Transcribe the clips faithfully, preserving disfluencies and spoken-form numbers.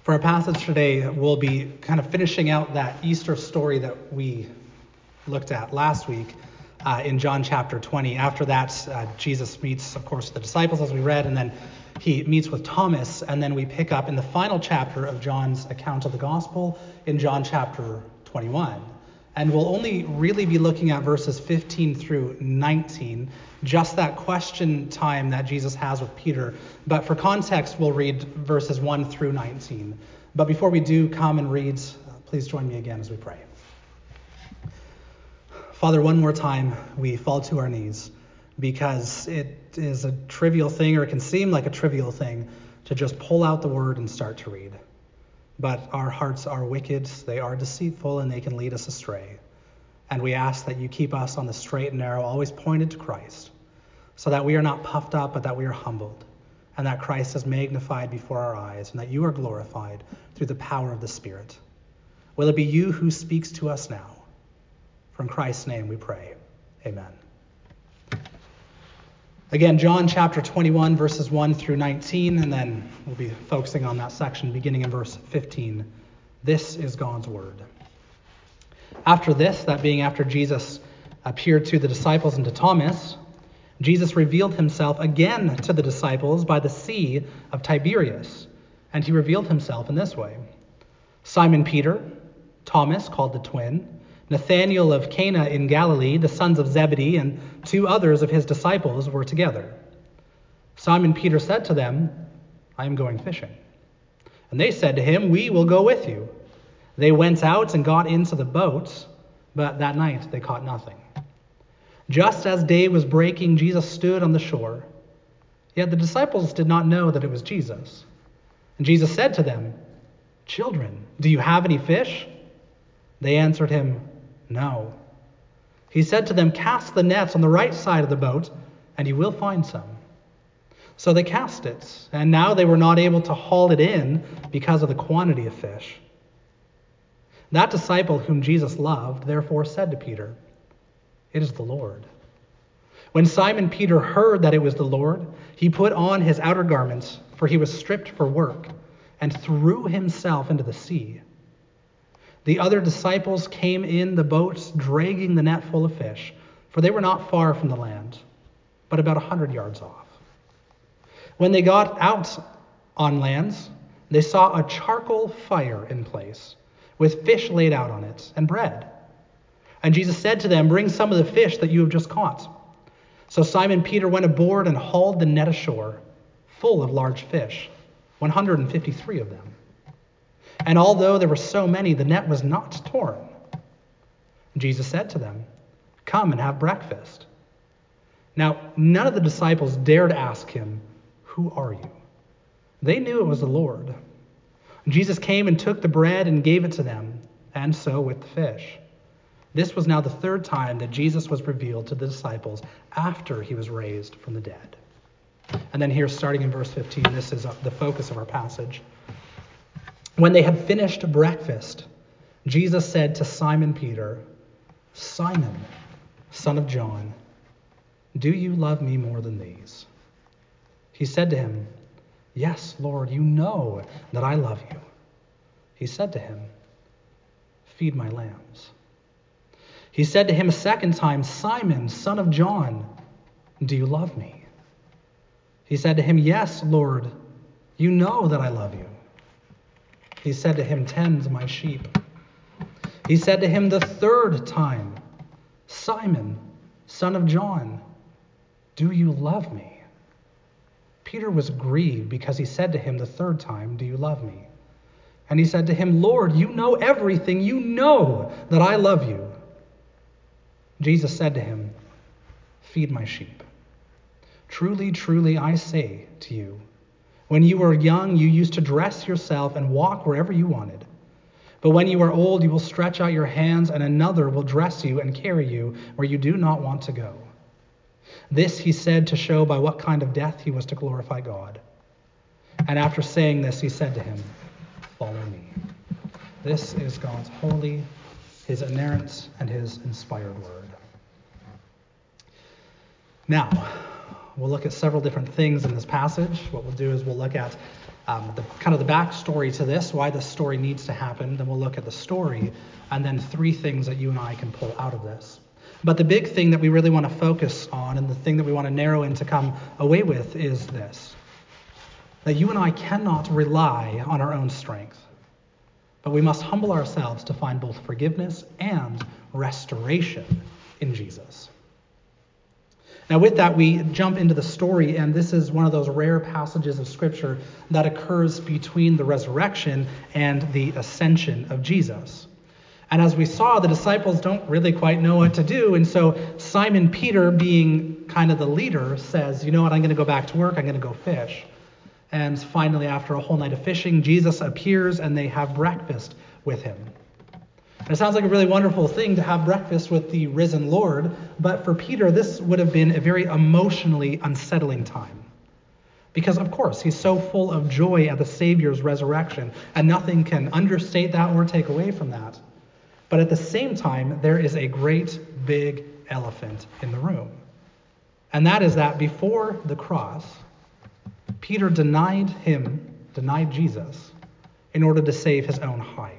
For our passage today, we'll be kind of finishing out that Easter story that we looked at last week uh, in John chapter twenty. After that, uh, Jesus meets, of course, the disciples as we read, and then he meets with Thomas, and then we pick up in the final chapter of John's account of the gospel in John chapter twenty-one. And we'll only really be looking at verses fifteen through nineteen, just that question time that Jesus has with Peter. But for context, we'll read verses one through nineteen. But before we do come and read, uh, please join me again as we pray. Father, one more time, we fall to our knees because it is a trivial thing, or it can seem like a trivial thing, to just pull out the word and start to read. But our hearts are wicked, they are deceitful, and they can lead us astray. And we ask that you keep us on the straight and narrow, always pointed to Christ, so that we are not puffed up, but that we are humbled, and that Christ is magnified before our eyes, and that you are glorified through the power of the Spirit. Will it be you who speaks to us now? For in Christ's name we pray. Amen. Again, John chapter twenty-one, verses one through nineteen, and then we'll be focusing on that section beginning in verse fifteen. This is God's word. After this, that being after Jesus appeared to the disciples and to Thomas, Jesus revealed himself again to the disciples by the Sea of Tiberias, and he revealed himself in this way. Simon Peter, Thomas called the twin, Nathanael of Cana in Galilee, the sons of Zebedee, and two others of his disciples were together. Simon Peter said to them, I am going fishing. And they said to him, we will go with you. They went out and got into the boat, but that night they caught nothing. Just as day was breaking, Jesus stood on the shore. Yet the disciples did not know that it was Jesus. And Jesus said to them, Children, do you have any fish? They answered him, No. He said to them, Cast the nets on the right side of the boat, and you will find some. So they cast it, and now they were not able to haul it in because of the quantity of fish. That disciple whom Jesus loved therefore said to Peter, It is the Lord. When Simon Peter heard that it was the Lord, he put on his outer garments, for he was stripped for work, and threw himself into the sea. The other disciples came in the boats, dragging the net full of fish, for they were not far from the land, but about a hundred yards off. When they got out on land, they saw a charcoal fire in place, with fish laid out on it, and bread. And Jesus said to them, Bring some of the fish that you have just caught. So Simon Peter went aboard and hauled the net ashore, full of large fish, one hundred fifty-three of them. And although there were so many, the net was not torn. Jesus said to them, Come and have breakfast. Now, none of the disciples dared ask him, Who are you? They knew it was the Lord. Jesus came and took the bread and gave it to them, and so with the fish. This was now the third time that Jesus was revealed to the disciples after he was raised from the dead. And then here, starting in verse fifteen, this is the focus of our passage. When they had finished breakfast, Jesus said to Simon Peter, Simon, son of John, do you love me more than these? He said to him, Yes, Lord, you know that I love you. He said to him, Feed my lambs. He said to him a second time, Simon, son of John, do you love me? He said to him, Yes, Lord, you know that I love you. He said to him, Tend my sheep. He said to him the third time, Simon, son of John, do you love me? Peter was grieved because he said to him the third time, Do you love me? And he said to him, Lord, you know everything. You know that I love you. Jesus said to him, Feed my sheep. Truly, truly, I say to you, when you were young, you used to dress yourself and walk wherever you wanted. But when you are old, you will stretch out your hands, and another will dress you and carry you where you do not want to go. This he said to show by what kind of death he was to glorify God. And after saying this, he said to him, Follow me. This is God's holy, his inerrant, and his inspired word. Now, we'll look at several different things in this passage. What we'll do is we'll look at um, the kind of the backstory to this, why this story needs to happen. Then we'll look at the story, and then three things that you and I can pull out of this. But the big thing that we really want to focus on, and the thing that we want to narrow in to come away with, is this: that you and I cannot rely on our own strength, but we must humble ourselves to find both forgiveness and restoration in Jesus. Now, with that, we jump into the story, and this is one of those rare passages of Scripture that occurs between the resurrection and the ascension of Jesus. And as we saw, the disciples don't really quite know what to do, and so Simon Peter, being kind of the leader, says, you know what, I'm going to go back to work, I'm going to go fish. And finally, after a whole night of fishing, Jesus appears, and they have breakfast with him. And it sounds like a really wonderful thing to have breakfast with the risen Lord, but for Peter, this would have been a very emotionally unsettling time. Because, of course, he's so full of joy at the Savior's resurrection, and nothing can understate that or take away from that. But at the same time, there is a great big elephant in the room. And that is that before the cross, Peter denied him, denied Jesus, in order to save his own hide.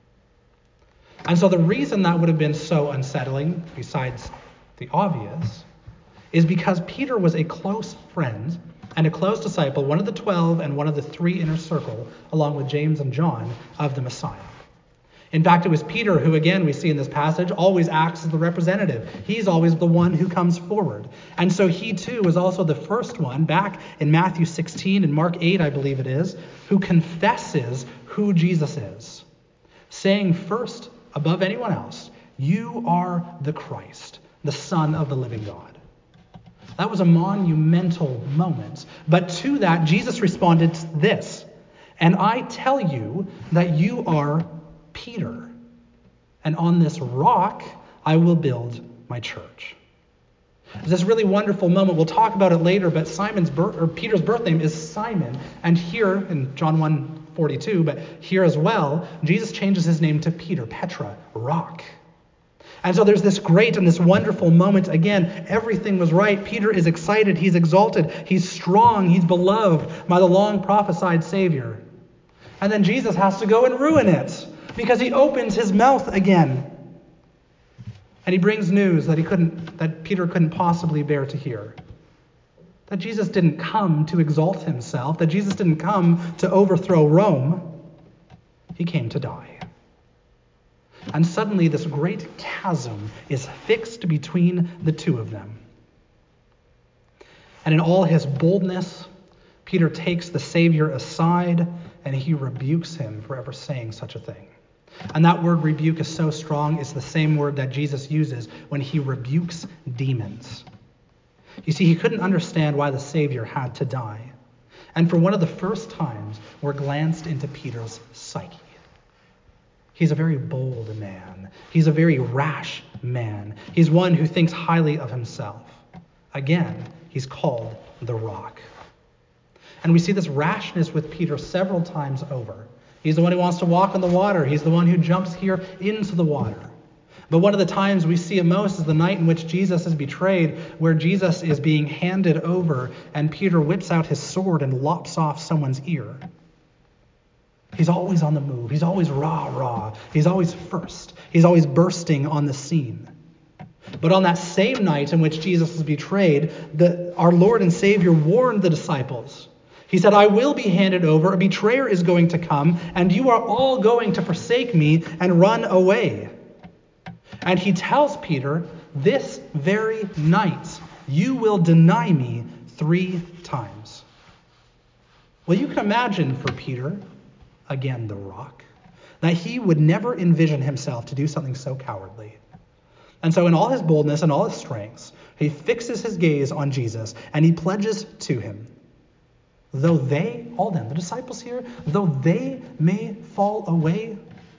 And so the reason that would have been so unsettling, besides the obvious, is because Peter was a close friend and a close disciple, one of the twelve and one of the three inner circle, along with James and John, of the Messiah. In fact, it was Peter who, again, we see in this passage, always acts as the representative. He's always the one who comes forward. And so he, too, was also the first one, back in Matthew sixteen and Mark eight, I believe it is, who confesses who Jesus is, saying first, above anyone else, you are the Christ, the Son of the living God. That was a monumental moment. But to that, Jesus responded this: and I tell you that you are Peter, and on this rock I will build my church. This really wonderful moment. We'll talk about it later, but Simon's birth, or Peter's birth name is Simon. And here in John one forty-two, but here as well, Jesus changes his name to Peter, Petra, rock. And so there's this great and this wonderful moment. Again, everything was right. Peter is excited. He's exalted. He's strong. He's beloved by the long prophesied Savior. And then Jesus has to go and ruin it because he opens his mouth again. And he brings news that he couldn't, that Peter couldn't possibly bear to hear. That Jesus didn't come to exalt himself, that Jesus didn't come to overthrow Rome. He came to die. And suddenly this great chasm is fixed between the two of them. And in all his boldness, Peter takes the Savior aside and he rebukes him for ever saying such a thing. And that word rebuke is so strong, it's the same word that Jesus uses when he rebukes demons. You see, he couldn't understand why the Savior had to die. And for one of the first times, we're glanced into Peter's psyche. He's a very bold man. He's a very rash man. He's one who thinks highly of himself. Again, he's called the Rock. And we see this rashness with Peter several times over. He's the one who wants to walk on the water. He's the one who jumps here into the water. But one of the times we see it most is the night in which Jesus is betrayed, where Jesus is being handed over and Peter whips out his sword and lops off someone's ear. He's always on the move. He's always rah, rah. He's always first. He's always bursting on the scene. But on that same night in which Jesus is betrayed, the, our Lord and Savior warned the disciples. He said, I will be handed over. A betrayer is going to come, and you are all going to forsake me and run away. And he tells Peter, this very night, you will deny me three times. Well, you can imagine for Peter, again, the Rock, that he would never envision himself to do something so cowardly. And so in all his boldness and all his strengths, he fixes his gaze on Jesus and he pledges to him, though they, all them, the disciples here, though they may fall away,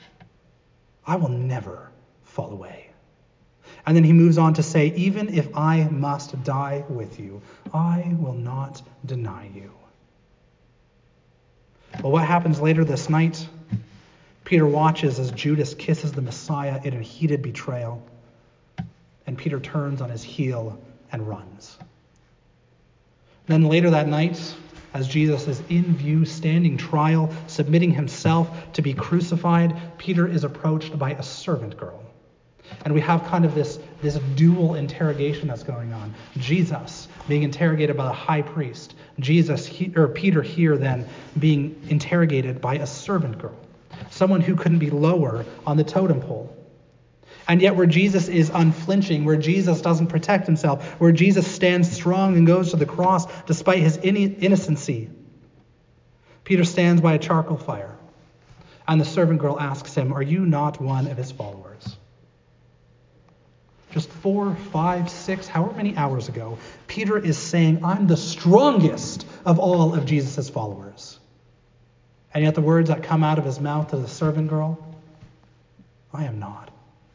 I will never fall away. And then he moves on to say, even if I must die with you, I will not deny you. Well, what happens later this night? Peter watches as Judas kisses the Messiah in a heated betrayal. And Peter turns on his heel and runs. Then later that night, as Jesus is in view, standing trial, submitting himself to be crucified, Peter is approached by a servant girl. And we have kind of this, this dual interrogation that's going on. Jesus being interrogated by the high priest. Jesus, he, or Peter here then being interrogated by a servant girl. Someone who couldn't be lower on the totem pole. And yet where Jesus is unflinching, where Jesus doesn't protect himself, where Jesus stands strong and goes to the cross despite his in- innocency, Peter stands by a charcoal fire. And the servant girl asks him, "Are you not one of his followers?" Just four, five, six, however many hours ago, Peter is saying, "I'm the strongest of all of Jesus' followers." And yet the words that come out of his mouth to the servant girl, "I am not."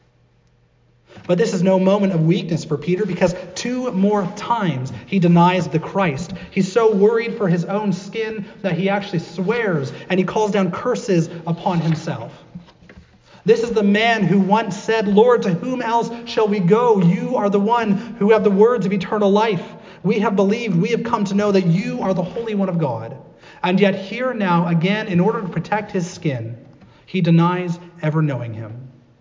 But this is no moment of weakness for Peter, because two more times he denies the Christ. He's so worried for his own skin that he actually swears and he calls down curses upon himself. This is the man who once said, "Lord, to whom else shall we go? You are the one who have the words of eternal life. We have believed, we have come to know that you are the Holy One of God." And yet here now, again, in order to protect his skin, he denies ever knowing him.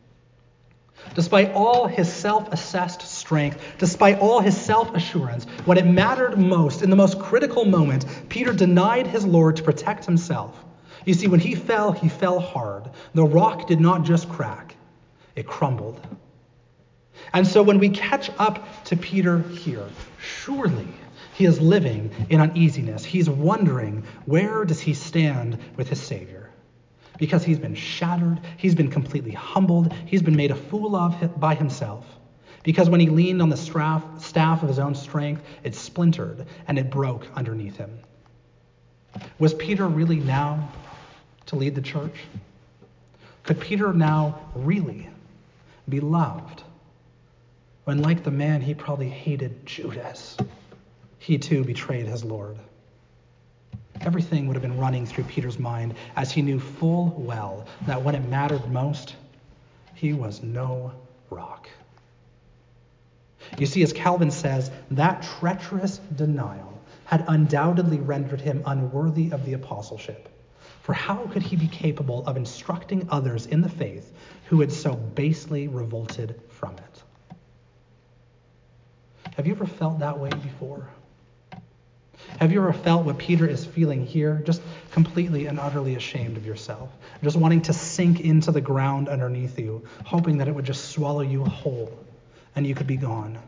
Despite all his self-assessed strength, despite all his self-assurance, when it mattered most, in the most critical moment, Peter denied his Lord to protect himself. You see, when he fell, he fell hard. The rock did not just crack, it crumbled. And so when we catch up to Peter here, surely he is living in uneasiness. He's wondering, where does he stand with his Savior? Because he's been shattered, he's been completely humbled, he's been made a fool of by himself. Because when he leaned on the staff, staff of his own strength, it splintered and it broke underneath him. Was Peter really now to lead the church? Could Peter now really be loved when, like the man he probably hated, Judas, he too betrayed his Lord? Everything would have been running through Peter's mind as he knew full well that when it mattered most, he was no rock. You see, as Calvin says, that treacherous denial had undoubtedly rendered him unworthy of the apostleship. For how could he be capable of instructing others in the faith who had so basely revolted from it? Have you ever felt that way before? Have you ever felt what Peter is feeling here, just completely and utterly ashamed of yourself, just wanting to sink into the ground underneath you, hoping that it would just swallow you whole and you could be gone?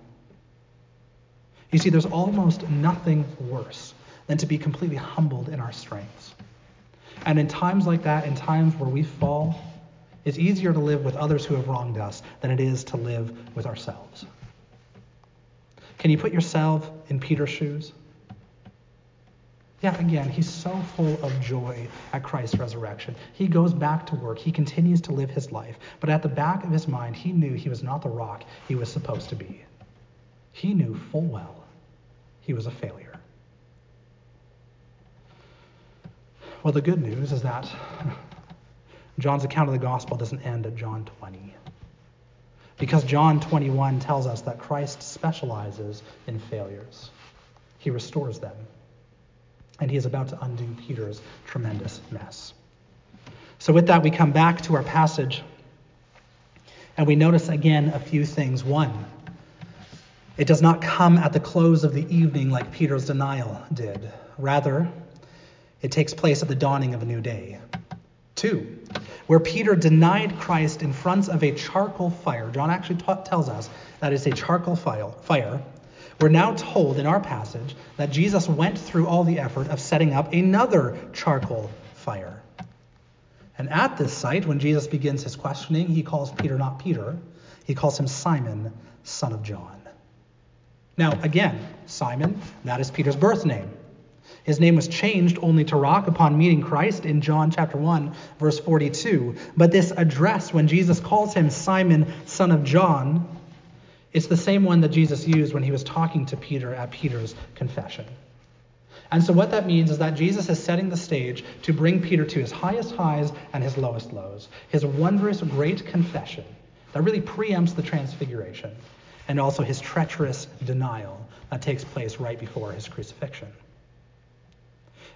You see, there's almost nothing worse than to be completely humbled in our strengths. And in times like that, in times where we fall, it's easier to live with others who have wronged us than it is to live with ourselves. Can you put yourself in Peter's shoes? Yeah, again, he's so full of joy at Christ's resurrection. He goes back to work. He continues to live his life. But at the back of his mind, he knew he was not the rock he was supposed to be. He knew full well he was a failure. Well, the good news is that John's account of the gospel doesn't end at John twenty. Because John twenty-one tells us that Christ specializes in failures. He restores them. And he is about to undo Peter's tremendous mess. So with that, we come back to our passage, and we notice again a few things. One, it does not come at the close of the evening like Peter's denial did. Rather, it takes place at the dawning of a new day. Two, where Peter denied Christ in front of a charcoal fire. John actually ta- tells us that it's a charcoal fire. We're now told in our passage that Jesus went through all the effort of setting up another charcoal fire. And at this site, when Jesus begins his questioning, he calls Peter not Peter. He calls him Simon, son of John. Now, again, Simon, that is Peter's birth name. His name was changed only to rock upon meeting Christ in John chapter one, verse forty-two. But this address, when Jesus calls him Simon, son of John, it's the same one that Jesus used when he was talking to Peter at Peter's confession. And so what that means is that Jesus is setting the stage to bring Peter to his highest highs and his lowest lows. His wondrous great confession that really preempts the transfiguration, and also his treacherous denial that takes place right before his crucifixion.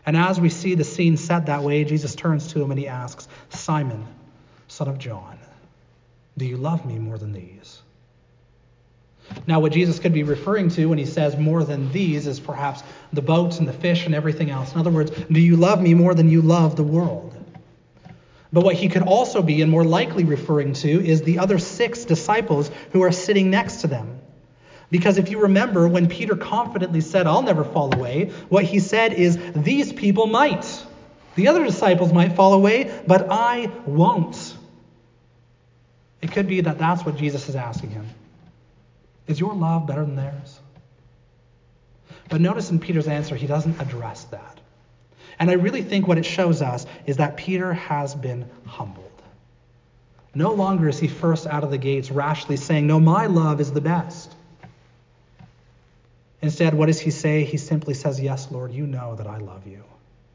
And as we see the scene set that way, Jesus turns to him and he asks, Simon, son of John, do you love me more than these? Now, what Jesus could be referring to when he says more than these is perhaps the boats and the fish and everything else. In other words, do you love me more than you love the world? But what he could also be, and more likely referring to, is the other six disciples who are sitting next to them. Because if you remember, when Peter confidently said, I'll never fall away, what he said is, these people might. The other disciples might fall away, but I won't. It could be that that's what Jesus is asking him. Is your love better than theirs? But notice in Peter's answer, he doesn't address that. And I really think what it shows us is that Peter has been humbled. No longer is he first out of the gates rashly saying, no, my love is the best. Instead, what does he say? He simply says, yes, Lord, you know that I love you.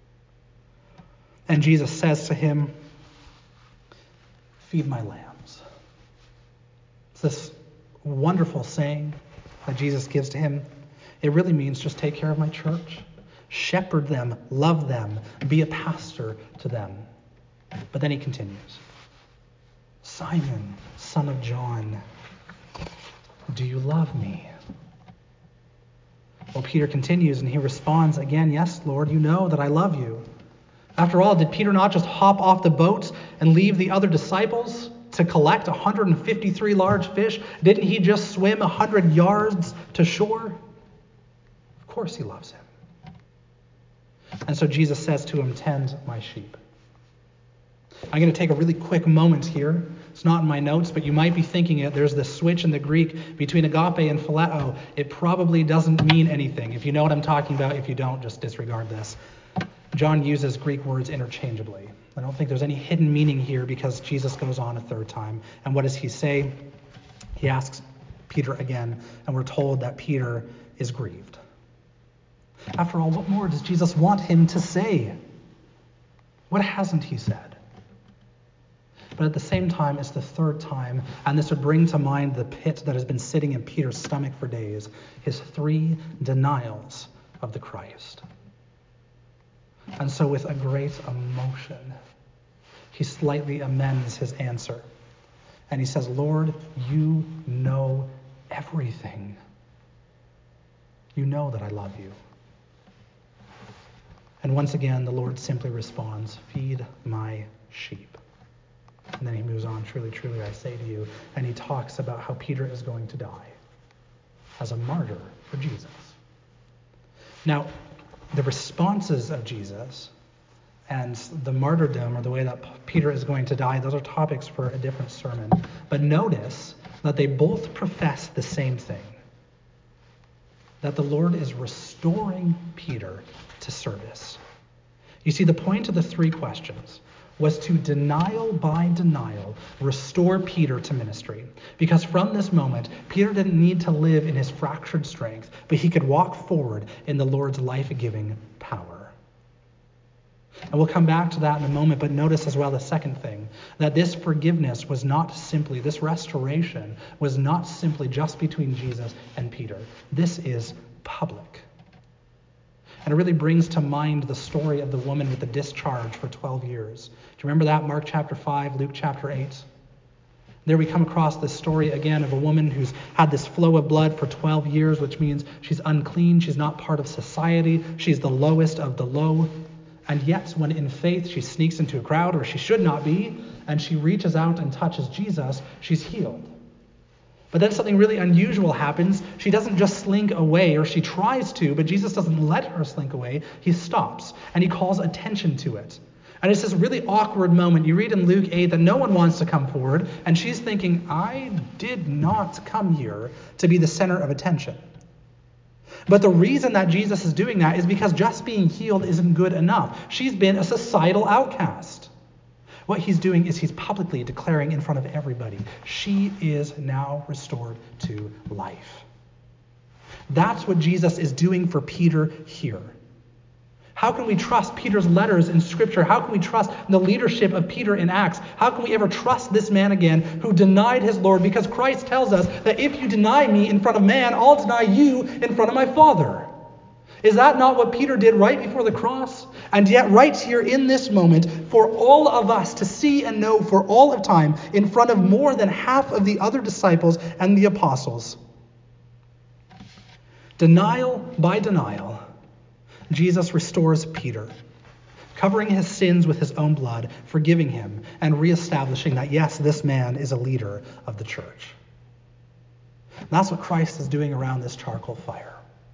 And Jesus says to him, feed my lambs. It's this wonderful saying that Jesus gives to him. It really means just take care of my church. Shepherd them, love them, be a pastor to them. But then he continues. Simon, son of John, do you love me? Well, Peter continues and he responds again, yes, Lord, you know that I love you. After all, did Peter not just hop off the boat and leave the other disciples to collect one hundred fifty-three large fish? Didn't he just swim one hundred yards to shore? Of course he loves him. And so Jesus says to him, tend my sheep. I'm going to take a really quick moment here. It's not in my notes, but you might be thinking it. There's this switch in the Greek between agape and phileo. It probably doesn't mean anything. If you know what I'm talking about, if you don't, just disregard this. John uses Greek words interchangeably. I don't think there's any hidden meaning here because Jesus goes on a third time. And what does he say? He asks Peter again, and we're told that Peter is grieved. After all, what more does Jesus want him to say? What hasn't he said? But at the same time, it's the third time, and this would bring to mind the pit that has been sitting in Peter's stomach for days, his three denials of the Christ. And so with a great emotion, he slightly amends his answer. And he says, Lord, you know everything. You know that I love you. And once again, the Lord simply responds, feed my sheep. And then he moves on, truly, truly, I say to you. And he talks about how Peter is going to die as a martyr for Jesus. Now, the responses of Jesus and the martyrdom, or the way that Peter is going to die, those are topics for a different sermon. But notice that they both profess the same thing, that the Lord is restoring Peter to service. You see, the point of the three questions was to denial by denial restore Peter to ministry. Because from this moment, Peter didn't need to live in his fractured strength, but he could walk forward in the Lord's life-giving power. And we'll come back to that in a moment, but notice as well the second thing, that this forgiveness was not simply, this restoration was not simply just between Jesus and Peter. This is public. And it really brings to mind the story of the woman with the discharge for twelve years. Do you remember that? Mark chapter five, Luke chapter eight. There we come across this story again of a woman who's had this flow of blood for twelve years, which means she's unclean, she's not part of society, she's the lowest of the low. And yet, when in faith she sneaks into a crowd where she should not be, and she reaches out and touches Jesus, she's healed. But then something really unusual happens. She doesn't just slink away, or she tries to, but Jesus doesn't let her slink away. He stops, and he calls attention to it. And it's this really awkward moment. You read in Luke eight that no one wants to come forward, and she's thinking, I did not come here to be the center of attention. But the reason that Jesus is doing that is because just being healed isn't good enough. She's been a societal outcast. What he's doing is he's publicly declaring in front of everybody, she is now restored to life. That's what Jesus is doing for Peter here. How can we trust Peter's letters in Scripture? How can we trust the leadership of Peter in Acts? How can we ever trust this man again who denied his Lord? Because Christ tells us that if you deny me in front of man, I'll deny you in front of my Father. Is that not what Peter did right before the cross? And yet right here in this moment, for all of us to see and know for all of time, in front of more than half of the other disciples and the apostles, denial by denial, Jesus restores Peter, covering his sins with his own blood, forgiving him, and reestablishing that, yes, this man is a leader of the church. And that's what Christ is doing around this charcoal fire.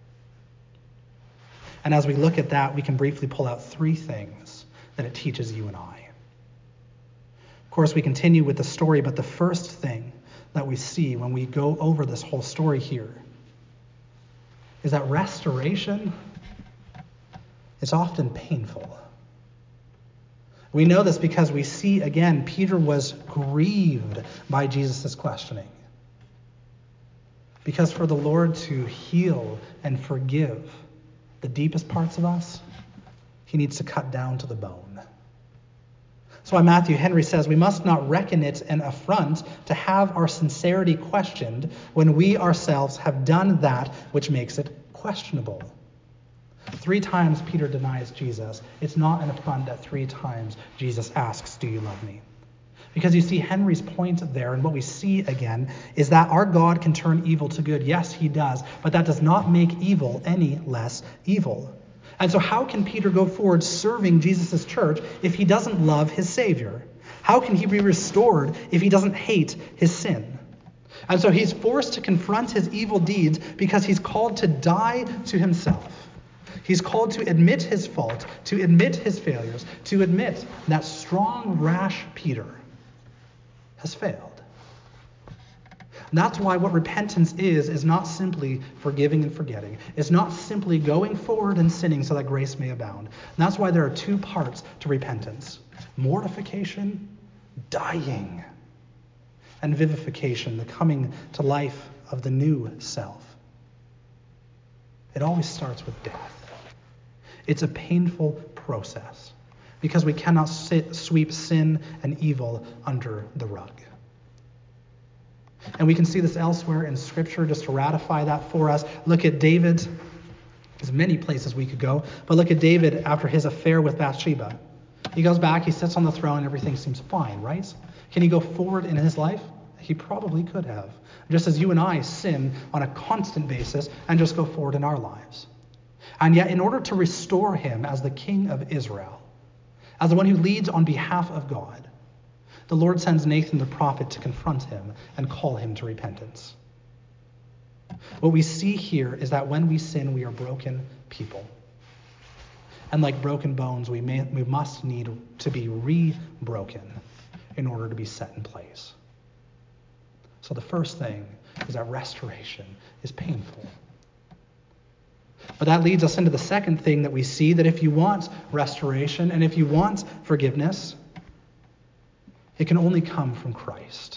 And as we look at that, we can briefly pull out three things that it teaches you and I. Of course, we continue with the story, but the first thing that we see when we go over this whole story here is that restoration is often painful. We know this because we see, again, Peter was grieved by Jesus' questioning. Because for the Lord to heal and forgive the deepest parts of us, he needs to cut down to the bone. That's why Matthew Henry says we must not reckon it an affront to have our sincerity questioned when we ourselves have done that which makes it questionable. Three times Peter denies Jesus. It's not an affront that three times Jesus asks, do you love me? Because you see, Henry's point there, and what we see again, is that our God can turn evil to good. Yes, he does, but that does not make evil any less evil. And so how can Peter go forward serving Jesus' church if he doesn't love his Savior? How can he be restored if he doesn't hate his sin? And so he's forced to confront his evil deeds because he's called to die to himself. He's called to admit his fault, to admit his failures, to admit that strong, rash Peter has failed. And that's why what repentance is, is not simply forgiving and forgetting. It's not simply going forward and sinning so that grace may abound. And that's why there are two parts to repentance: mortification, dying, and vivification, the coming to life of the new self. It always starts with death. It's a painful process because we cannot sit, sweep sin and evil under the rug. And we can see this elsewhere in Scripture just to ratify that for us. Look at David. There's many places we could go, but look at David after his affair with Bathsheba. He goes back, he sits on the throne, everything seems fine, right? Can he go forward in his life? He probably could have. Just as you and I sin on a constant basis and just go forward in our lives. And yet, in order to restore him as the king of Israel, as the one who leads on behalf of God, the Lord sends Nathan the prophet to confront him and call him to repentance. What we see here is that when we sin, we are broken people. And like broken bones, we, may, we must need to be re-broken in order to be set in place. So the first thing is that restoration is painful. But that leads us into the second thing that we see, that if you want restoration and if you want forgiveness, it can only come from Christ.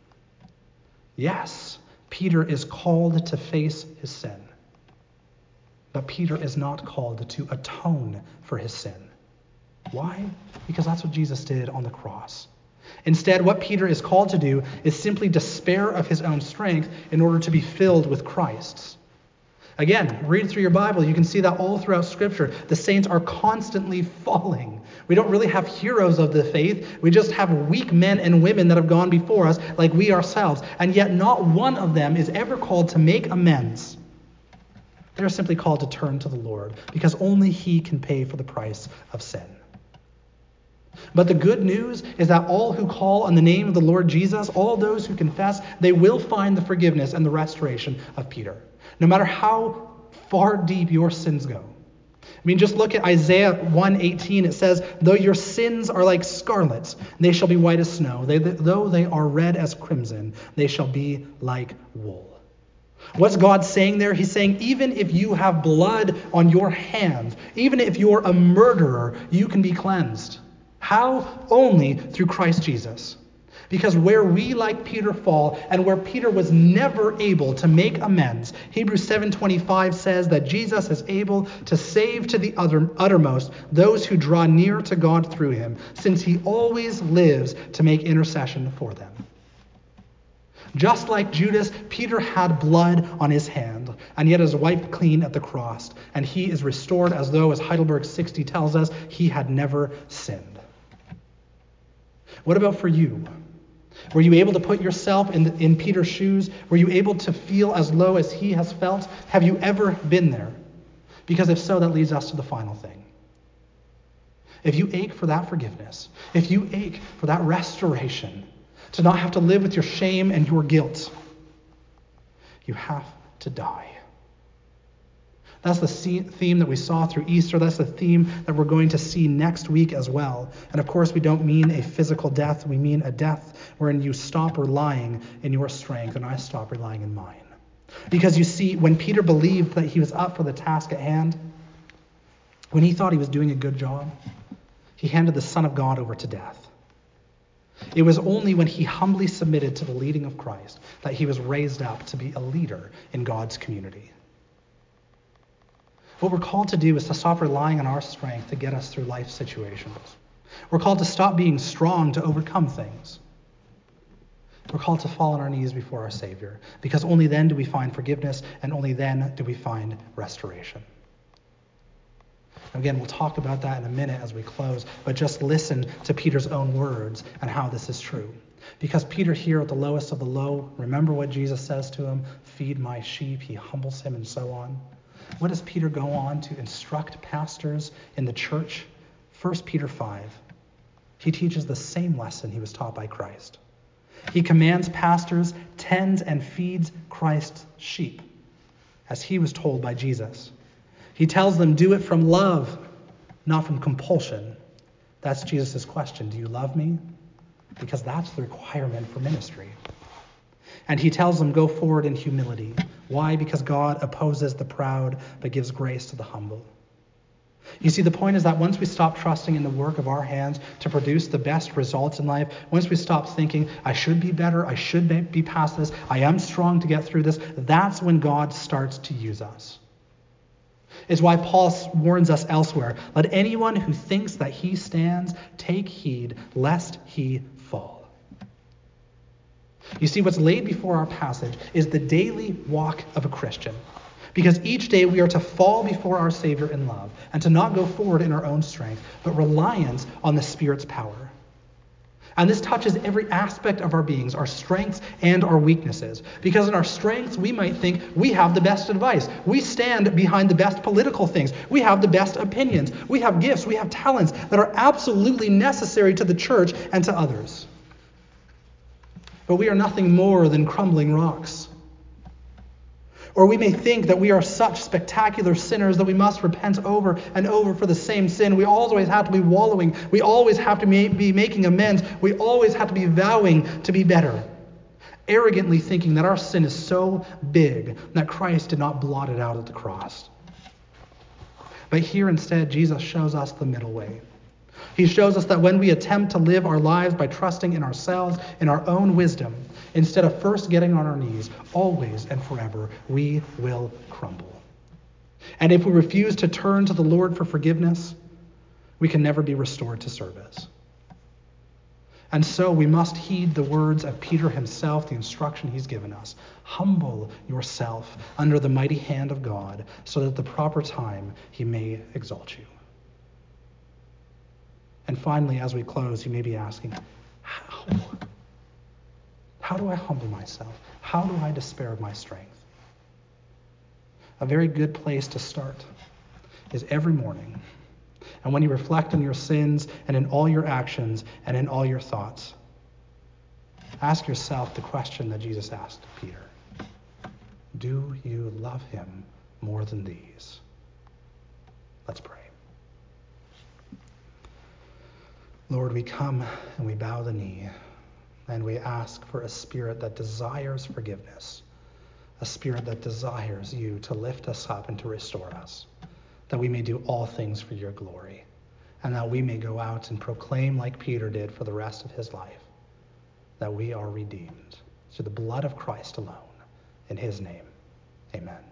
Yes, Peter is called to face his sin, but Peter is not called to atone for his sin. Why? Because that's what Jesus did on the cross. Instead, what Peter is called to do is simply despair of his own strength in order to be filled with Christ's. Again, read through your Bible. You can see that all throughout Scripture. The saints are constantly falling. We don't really have heroes of the faith. We just have weak men and women that have gone before us like we ourselves. And yet not one of them is ever called to make amends. They're simply called to turn to the Lord because only he can pay for the price of sin. But the good news is that all who call on the name of the Lord Jesus, all those who confess, they will find the forgiveness and the restoration of Peter. No matter how far deep your sins go. I mean, just look at Isaiah one eighteen. It says, though your sins are like scarlet, they shall be white as snow. They, though they are red as crimson, they shall be like wool. What's God saying there? He's saying, even if you have blood on your hands, even if you're a murderer, you can be cleansed. How? Only through Christ Jesus. Because where we, like Peter, fall, and where Peter was never able to make amends, Hebrews seven twenty-five says that Jesus is able to save to the utter, uttermost those who draw near to God through him, since he always lives to make intercession for them. Just like Judas, Peter had blood on his hand, and yet is wiped clean at the cross, and he is restored as though, as Heidelberg sixty tells us, he had never sinned. What about for you? Were you able to put yourself in, the, in Peter's shoes? Were you able to feel as low as he has felt? Have you ever been there? Because if so, that leads us to the final thing. If you ache for that forgiveness, if you ache for that restoration, to not have to live with your shame and your guilt, you have to die. That's the theme that we saw through Easter. That's the theme that we're going to see next week as well. And of course, we don't mean a physical death. We mean a death wherein you stop relying in your strength and I stop relying in mine. Because you see, when Peter believed that he was up for the task at hand, when he thought he was doing a good job, he handed the Son of God over to death. It was only when he humbly submitted to the leading of Christ that he was raised up to be a leader in God's community. What we're called to do is to stop relying on our strength to get us through life situations. We're called to stop being strong to overcome things. We're called to fall on our knees before our Savior, because only then do we find forgiveness, and only then do we find restoration. Again, we'll talk about that in a minute as we close, but just listen to Peter's own words and how this is true. Because Peter here at the lowest of the low, remember what Jesus says to him, feed my sheep, he humbles him and so on. What does Peter go on to instruct pastors in the church? First Peter five. He teaches the same lesson he was taught by Christ. He commands pastors, tends and feeds Christ's sheep, as he was told by Jesus. He tells them, do it from love, not from compulsion. That's Jesus' question. Do you love me? Because that's the requirement for ministry. And he tells them, go forward in humility. Why? Because God opposes the proud, but gives grace to the humble. You see, the point is that once we stop trusting in the work of our hands to produce the best results in life, once we stop thinking, I should be better, I should be past this, I am strong to get through this, that's when God starts to use us. It's why Paul warns us elsewhere. Let anyone who thinks that he stands take heed lest he fall. You see, what's laid before our passage is the daily walk of a Christian. Because each day we are to fall before our Savior in love and to not go forward in our own strength, but reliance on the Spirit's power. And this touches every aspect of our beings, our strengths and our weaknesses. Because in our strengths, we might think we have the best advice. We stand behind the best political things. We have the best opinions. We have gifts. We have talents that are absolutely necessary to the church and to others. But we are nothing more than crumbling rocks. Or we may think that we are such spectacular sinners that we must repent over and over for the same sin. We always have to be wallowing. We always have to be making amends. We always have to be vowing to be better. Arrogantly thinking that our sin is so big that Christ did not blot it out at the cross. But here instead, Jesus shows us the middle way. He shows us that when we attempt to live our lives by trusting in ourselves, in our own wisdom, instead of first getting on our knees, always and forever, we will crumble. And if we refuse to turn to the Lord for forgiveness, we can never be restored to service. And so we must heed the words of Peter himself, the instruction he's given us. Humble yourself under the mighty hand of God, so that at the proper time he may exalt you. And finally, as we close, you may be asking, how? How do I humble myself? How do I despair of my strength? A very good place to start is every morning. And when you reflect on your sins and in all your actions and in all your thoughts, ask yourself the question that Jesus asked Peter. Do you love him more than these? Let's pray. Lord, we come and we bow the knee and we ask for a spirit that desires forgiveness, a spirit that desires you to lift us up and to restore us, that we may do all things for your glory, and that we may go out and proclaim like Peter did for the rest of his life, that we are redeemed through the blood of Christ alone. In his name, amen.